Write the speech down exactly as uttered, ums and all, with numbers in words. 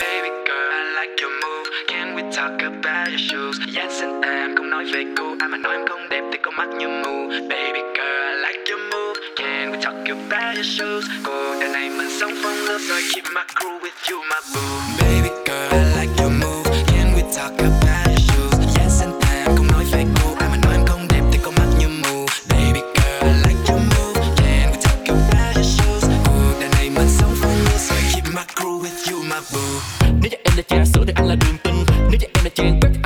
Baby girl, I like your move. Can we talk about your shoes? Yes and em không nói về gu. Ai mà nói em không đẹp thì có mắt như mù. Baby girl, I like your move. Can we talk about your shoes? Cuộc đời này mình sống phong lưu rồi. Keep my crew with you, my boo. Baby girl, I like your move. Can we talk about your shoes? Yes and em không nói về gu. Ai mà nói em không đẹp thì có mắt như mù. Baby girl, I like your move. Can we talk about your shoes? Cuộc đời này mình sống phong lưu rồi. Keep my crew with you, my boo. Nếu cho em là trà sữa thì anh là đường tinh. Nếu cho em là chàng quét